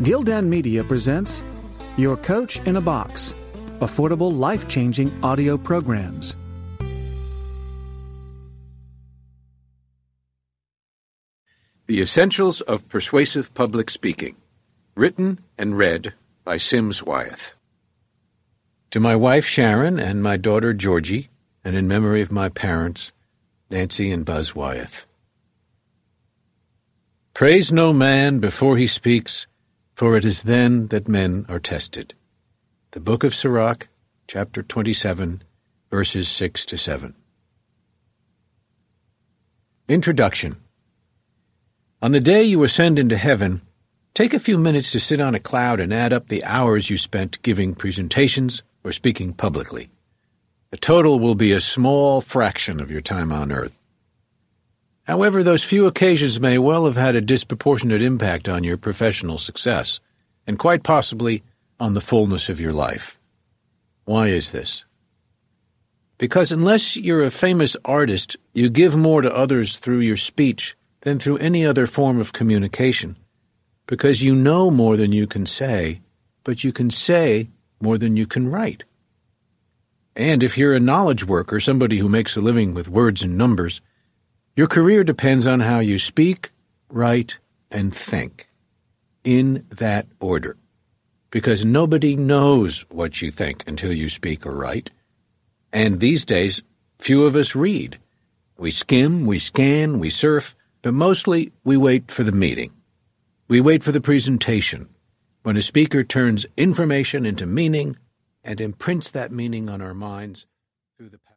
Gildan Media presents Your Coach in a Box, affordable, life-changing audio programs. The Essentials of Persuasive Public Speaking, written and read by Sims Wyeth. To my wife Sharon and my daughter Georgie, and in memory of my parents, Nancy and Buzz Wyeth. Praise no man before he speaks, for it is then that men are tested. The Book of Sirach, chapter 27, verses 6 to 7. Introduction. On the day you ascend into heaven, take a few minutes to sit on a cloud and add up the hours you spent giving presentations or speaking publicly. The total will be a small fraction of your time on earth. However, those few occasions may well have had a disproportionate impact on your professional success, and quite possibly on the fullness of your life. Why is this? Because unless you're a famous artist, you give more to others through your speech than through any other form of communication, because you know more than you can say, but you can say more than you can write. And if you're a knowledge worker, somebody who makes a living with words and numbers, your career depends on how you speak, write, and think, in that order, because nobody knows what you think until you speak or write. And these days, few of us read. We skim, we scan, we surf, but mostly we wait for the meeting. We wait for the presentation, when a speaker turns information into meaning and imprints that meaning on our minds through the